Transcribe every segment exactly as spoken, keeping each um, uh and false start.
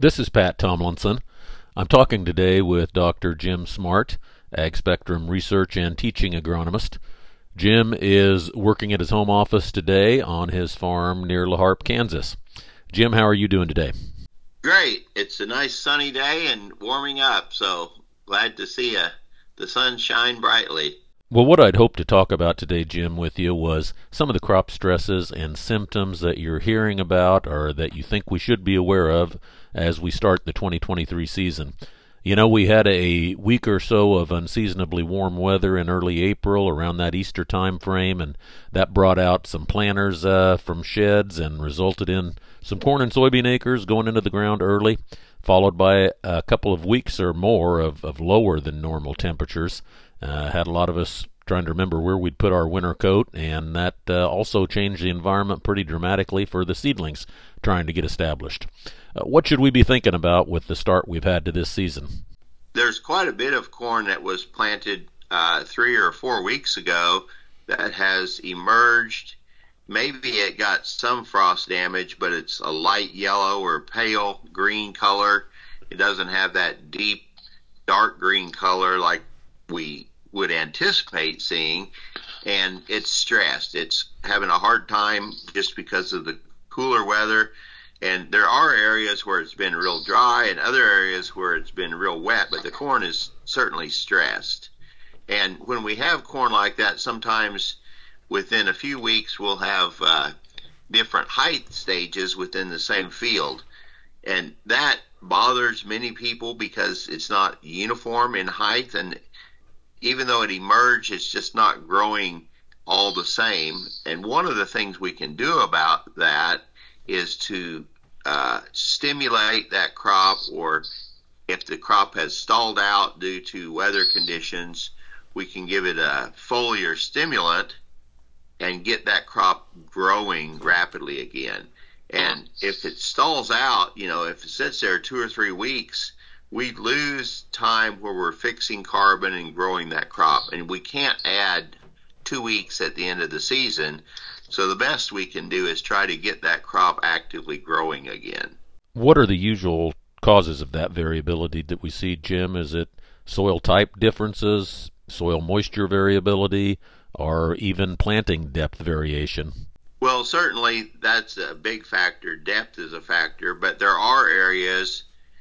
This is Pat Tomlinson. I'm talking today with Doctor Jim Smart, Ag Spectrum Research and Teaching Agronomist. Jim is working at his home office today on his farm near La Harpe, Kansas. Jim, how are you doing today? Great. It's a nice sunny day and warming up, so glad to see uh, the sun shine brightly. Well, what I'd hoped to talk about today, Jim, with you was some of the crop stresses and symptoms that you're hearing about or that you think we should be aware of as we start the twenty twenty-three season. You know, we had a week or so of unseasonably warm weather in early April around that Easter time frame, and that brought out some planters uh, from sheds and resulted in some corn and soybean acres going into the ground early, followed by a couple of weeks or more of, of lower than normal temperatures. Uh, had a lot of us trying to remember where we'd put our winter coat, and that uh, also changed the environment pretty dramatically for the seedlings trying to get established. Uh, what should we be thinking about with the start we've had to this season? There's quite a bit of corn that was planted uh, three or four weeks ago that has emerged. Maybe it got some frost damage, but it's a light yellow or pale green color. It doesn't have that deep, dark green color like we would anticipate seeing, and it's stressed. It's having a hard time just because of the cooler weather, and there are areas where it's been real dry and other areas where it's been real wet, but the corn is certainly stressed. And when we have corn like that, sometimes within a few weeks we'll have uh, different height stages within the same field, and that bothers many people because it's not uniform in height, and even though it emerged, it's just not growing all the same. And one of the things we can do about that is to uh, stimulate that crop, or if the crop has stalled out due to weather conditions, we can give it a foliar stimulant and get that crop growing rapidly again. And if it stalls out, you know, if it sits there two or three weeks, we lose time where we're fixing carbon and growing that crop, and we can't add two weeks at the end of the season. So the best we can do is try to get that crop actively growing again. What are the usual causes of that variability that we see, Jim? Is it soil type differences, soil moisture variability, or even planting depth variation? Well, certainly that's a big factor. Depth is a factor, but there are areas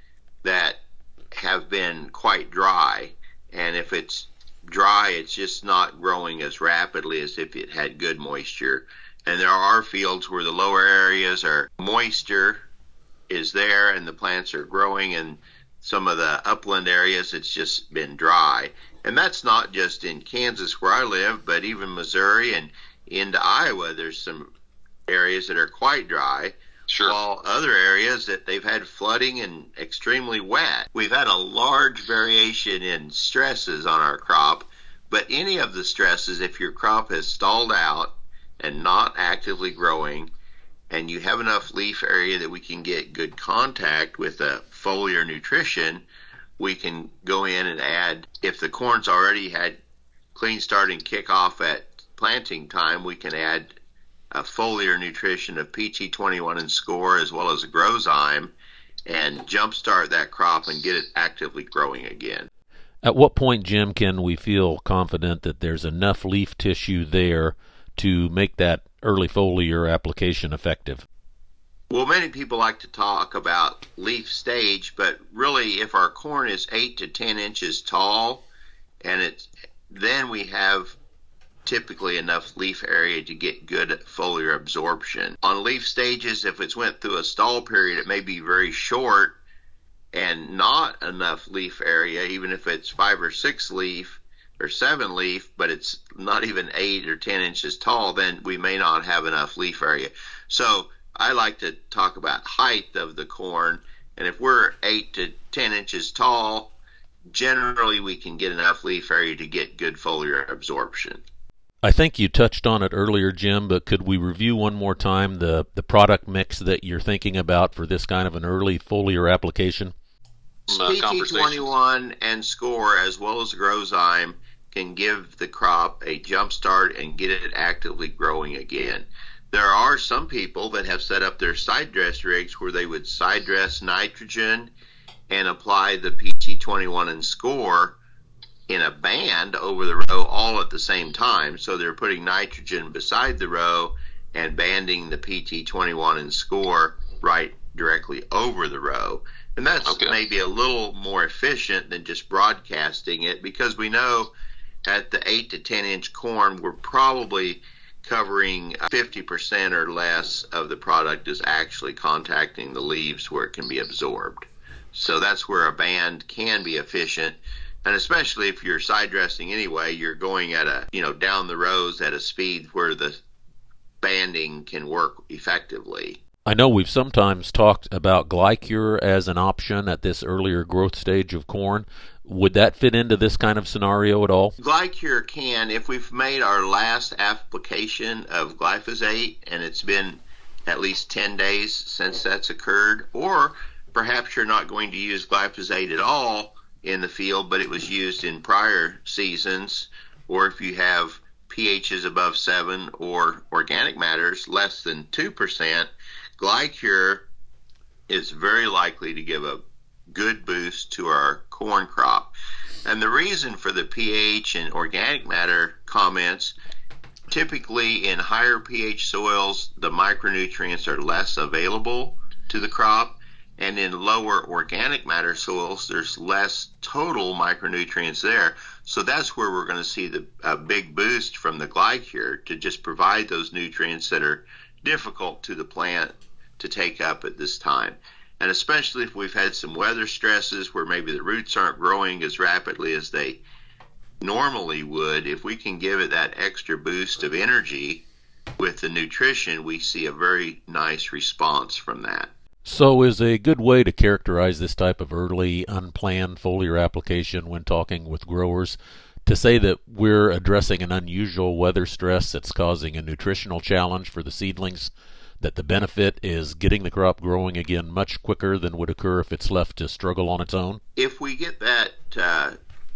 that have been quite dry, and if it's dry, it's just not growing as rapidly as if it had good moisture. And there are fields where the lower areas are moisture is there and the plants are growing, and some of the upland areas it's just been dry. And that's not just in Kansas where I live, but even Missouri and into Iowa, there's some areas that are quite dry. Sure. While other areas that they've had flooding and extremely wet. We've had a large variation in stresses on our crop, but any of the stresses, if your crop has stalled out and not actively growing, and you have enough leaf area that we can get good contact with a foliar nutrition, we can go in and add, if the corn's already had clean start and kickoff at planting time, we can add a foliar nutrition of P T twenty-one and Score, as well as a Grozyme, and jumpstart that crop and get it actively growing again. At what point, Jim, can we feel confident that there's enough leaf tissue there to make that early foliar application effective? Well, many people like to talk about leaf stage, but really if our corn is eight to ten inches tall, and it's then we have typically enough leaf area to get good foliar absorption. On leaf stages, if it's went through a stall period, it may be very short and not enough leaf area, even if it's five or six leaf or seven leaf, but it's not even eight or ten inches tall, then we may not have enough leaf area. So I like to talk about height of the corn, and if we're eight to ten inches tall, generally we can get enough leaf area to get good foliar absorption. I think you touched on it earlier, Jim, but could we review one more time the, the product mix that you're thinking about for this kind of an early foliar application? P T twenty-one and Score, as well as Grozyme, can give the crop a jump start and get it actively growing again. There are some people that have set up their side dress rigs where they would side dress nitrogen and apply the P T twenty-one and score in a band over the row all at the same time. So they're putting nitrogen beside the row and banding the P T twenty-one and score right directly over the row. And that's okay. Maybe a little more efficient than just broadcasting it, because we know at the eight to ten inch corn, we're probably covering fifty percent or less of the product is actually contacting the leaves where it can be absorbed. So that's where a band can be efficient. And especially if you're side dressing anyway, you're going at a, you know, down the rows at a speed where the banding can work effectively. I know we've sometimes talked about Glycure as an option at this earlier growth stage of corn. Would that fit into this kind of scenario at all? Glycure can, if we've made our last application of glyphosate and it's been at least ten days since that's occurred, or perhaps you're not going to use glyphosate at all in the field, but it was used in prior seasons, or if you have pHs above seven or organic matters less than two percent, Glycure is very likely to give a good boost to our corn crop. And the reason for the pH and organic matter comments, typically in higher pH soils, the micronutrients are less available to the crop, and in lower organic matter soils, there's less total micronutrients there. So that's where we're going to see the a big boost from the Glycure to just provide those nutrients that are difficult to the plant to take up at this time. And especially if we've had some weather stresses where maybe the roots aren't growing as rapidly as they normally would, if we can give it that extra boost of energy with the nutrition, we see a very nice response from that. So is a good way to characterize this type of early unplanned foliar application when talking with growers to say that we're addressing an unusual weather stress that's causing a nutritional challenge for the seedlings, that the benefit is getting the crop growing again much quicker than would occur if it's left to struggle on its own? If we get that uh,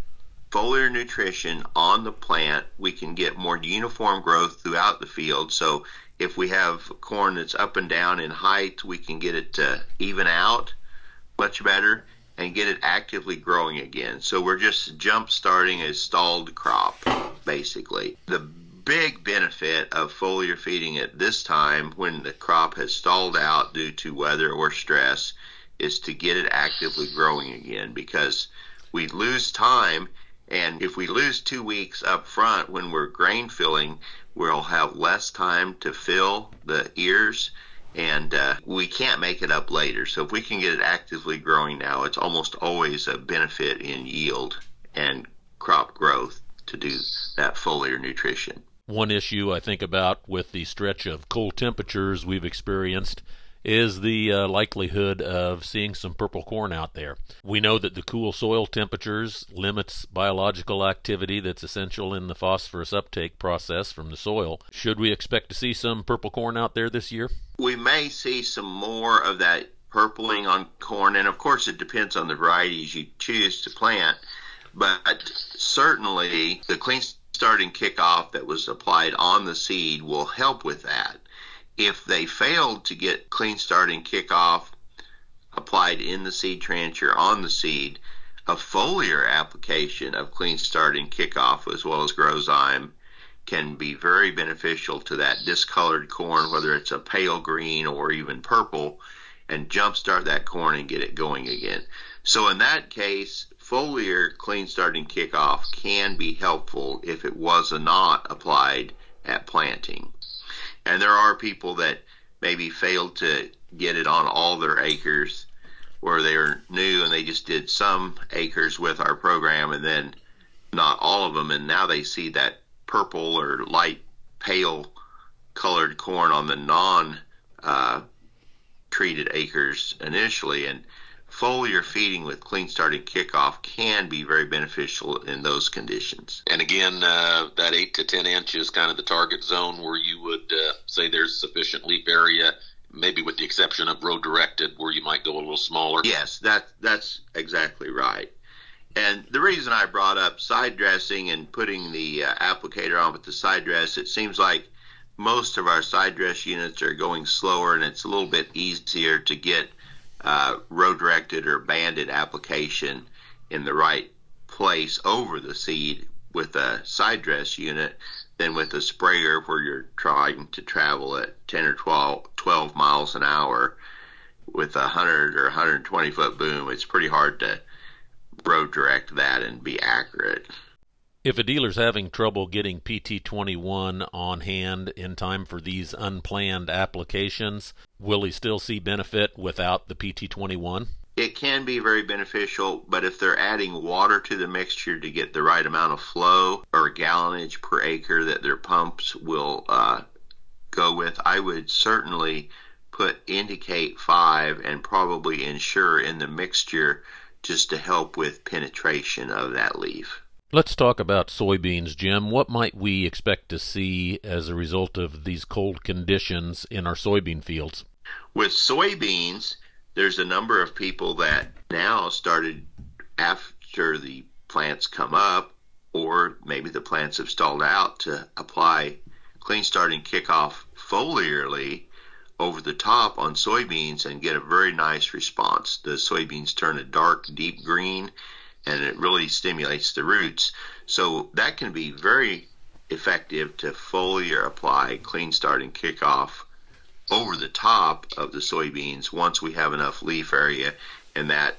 foliar nutrition on the plant, we can get more uniform growth throughout the field. So if we have corn that's up and down in height, we can get it to even out much better and get it actively growing again. So we're just jump starting a stalled crop, basically. The big benefit of foliar feeding at this time when the crop has stalled out due to weather or stress is to get it actively growing again, because we lose time, and if we lose two weeks up front when we're grain filling, we'll have less time to fill the ears, and uh, we can't make it up later. So if we can get it actively growing now, it's almost always a benefit in yield and crop growth to do that foliar nutrition. One issue I think about with the stretch of cold temperatures we've experienced is the uh, likelihood of seeing some purple corn out there. We know that the cool soil temperatures limits biological activity that's essential in the phosphorus uptake process from the soil. Should we expect to see some purple corn out there this year? We may see some more of that purpling on corn, and of course it depends on the varieties you choose to plant, but certainly the clean starting kickoff that was applied on the seed will help with that. If they failed to get clean starting kickoff applied in the seed trencher on the seed, a foliar application of clean starting kickoff as well as Grozyme can be very beneficial to that discolored corn, whether it's a pale green or even purple, and jumpstart that corn and get it going again. So in that case, foliar clean starting kickoff can be helpful if it was not applied at planting. And there are people that maybe failed to get it on all their acres, where they're new and they just did some acres with our program and then not all of them, and now they see that purple or light pale colored corn on the non uh, treated acres initially. And foliar feeding with clean starting kickoff can be very beneficial in those conditions. And again, uh, that eight to ten inch is kind of the target zone where you would uh, say there's sufficient leaf area, maybe with the exception of row directed, where you might go a little smaller. Yes, that that's exactly right. And the reason I brought up side dressing and putting the uh, applicator on with the side dress, it seems like most of our side dress units are going slower, and it's a little bit easier to get uh, row-directed or banded application in the right place over the seed with a side dress unit than with a sprayer where you're trying to travel at ten or twelve, twelve miles an hour with a one hundred or one hundred twenty foot boom. It's pretty hard to row direct that and be accurate. If a dealer's having trouble getting P T twenty-one on hand in time for these unplanned applications, will he still see benefit without the P T twenty-one? It can be very beneficial, but if they're adding water to the mixture to get the right amount of flow or gallonage per acre that their pumps will uh, go with, I would certainly put Indicate five and probably Ensure in the mixture just to help with penetration of that leaf. Let's talk about soybeans, Jim. What might we expect to see as a result of these cold conditions in our soybean fields? With soybeans, there's a number of people that now started after the plants come up, or maybe the plants have stalled out, to apply Clean Start and Kickoff foliarly over the top on soybeans and get a very nice response. The soybeans turn a dark, deep green, and it really stimulates the roots. So that can be very effective to foliar apply Clean Start and Kickoff over the top of the soybeans once we have enough leaf area in that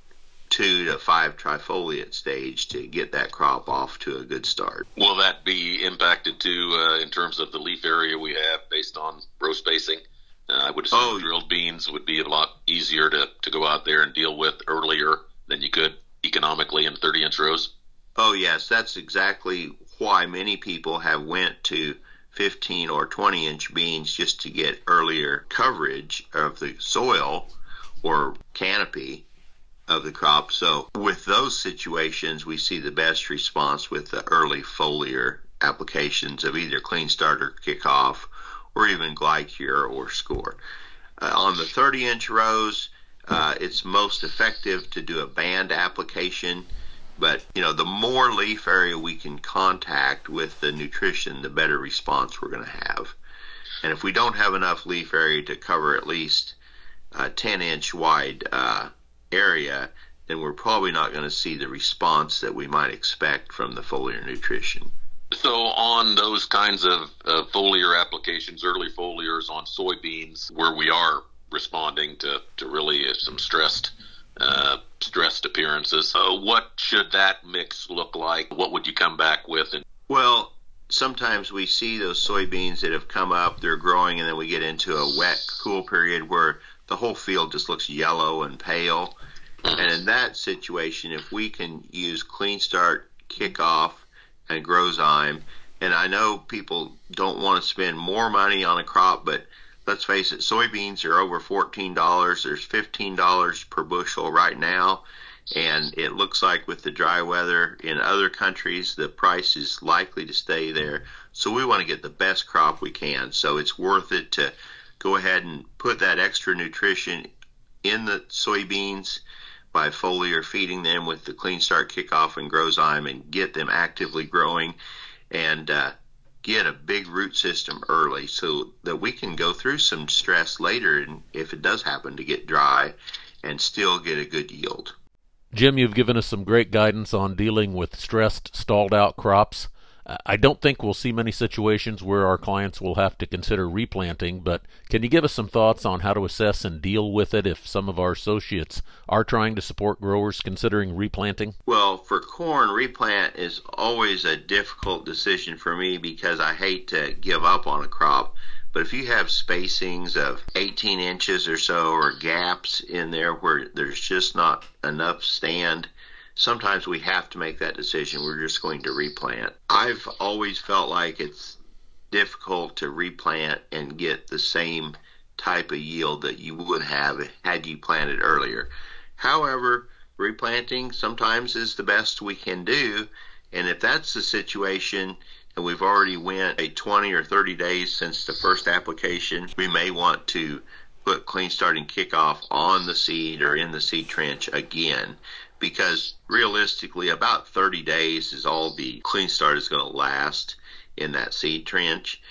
two to five trifoliate stage to get that crop off to a good start. Will that be impacted too uh, in terms of the leaf area we have based on row spacing? Uh, I would assume oh, drilled beans would be a lot easier to, to go out there and deal with earlier than you could economically in thirty inch rows. Oh yes, that's exactly why many people have went to fifteen or twenty inch beans just to get earlier coverage of the soil or canopy of the crop. So with those situations, we see the best response with the early foliar applications of either Clean Start or Kickoff, or even Glycure or Score. Uh, on the thirty inch rows, uh, it's most effective to do a band application, but you know, the more leaf area we can contact with the nutrition, the better response we're going to have. And if we don't have enough leaf area to cover at least a ten inch wide uh, area, then we're probably not going to see the response that we might expect from the foliar nutrition. So on those kinds of uh, foliar applications, early foliars on soybeans, where we are responding to, to really some stressed uh, stressed appearances, uh, what should that mix look like? What would you come back with? And- well, sometimes we see those soybeans that have come up, they're growing, and then we get into a wet, cool period where the whole field just looks yellow and pale. Mm-hmm. And in that situation, if we can use Clean Start, Kickoff, and Grozyme, and I know people don't want to spend more money on a crop, but let's face it, soybeans are over fourteen dollars. There's fifteen dollars per bushel right now, and it looks like with the dry weather in other countries, the price is likely to stay there. So we want to get the best crop we can. So it's worth it to go ahead and put that extra nutrition in the soybeans by foliar feeding them with the Clean Start, Kickoff, and Grozyme, and get them actively growing, and uh, get a big root system early so that we can go through some stress later, and if it does happen to get dry, and still get a good yield. Jim, you've given us some great guidance on dealing with stressed, stalled out crops. I don't think we'll see many situations where our clients will have to consider replanting, but can you give us some thoughts on how to assess and deal with it if some of our associates are trying to support growers considering replanting? Well, for corn, replant is always a difficult decision for me because I hate to give up on a crop. But if you have spacings of eighteen inches or so, or gaps in there where there's just not enough stand, sometimes we have to make that decision. We're just going to replant. I've always felt like it's difficult to replant and get the same type of yield that you would have had you planted earlier. However, replanting sometimes is the best we can do, and if that's the situation and we've already went a twenty or thirty days since the first application, we may want to put Clean Start and Kickoff on the seed or in the seed trench again, because realistically about thirty days is all the Clean Start is going to last in that seed trench.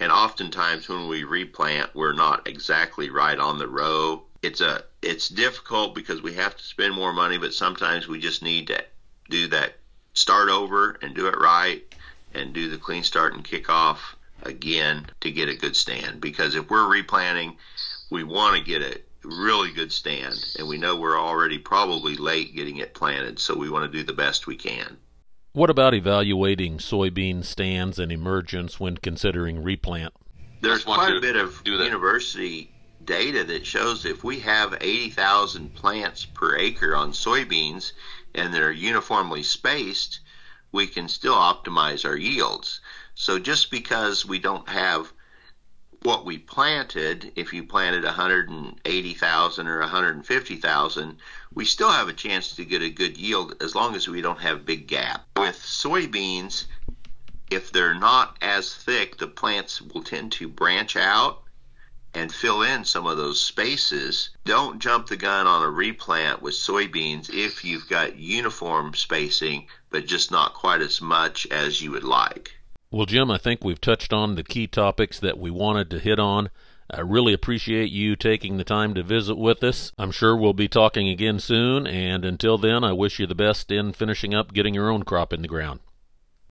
And oftentimes when we replant, we're not exactly right on the row. It's a it's difficult because we have to spend more money, but sometimes we just need to do that, start over and do it right, and do the clean start and kick off again to get a good stand. Because if we're replanting, we want to get a really good stand, and we know we're already probably late getting it planted, so we want to do the best we can. What about evaluating soybean stands and emergence when considering replant? There's quite a bit of university data that shows if we have eighty thousand plants per acre on soybeans and they're uniformly spaced, we can still optimize our yields. So just because we don't have what we planted, if you planted one hundred eighty thousand or one hundred fifty thousand, we still have a chance to get a good yield as long as we don't have big gaps. With soybeans, if they're not as thick, the plants will tend to branch out and fill in some of those spaces. Don't jump the gun on a replant with soybeans if you've got uniform spacing, but just not quite as much as you would like. Well, Jim, I think we've touched on the key topics that we wanted to hit on. I really appreciate you taking the time to visit with us. I'm sure we'll be talking again soon, and until then, I wish you the best in finishing up getting your own crop in the ground.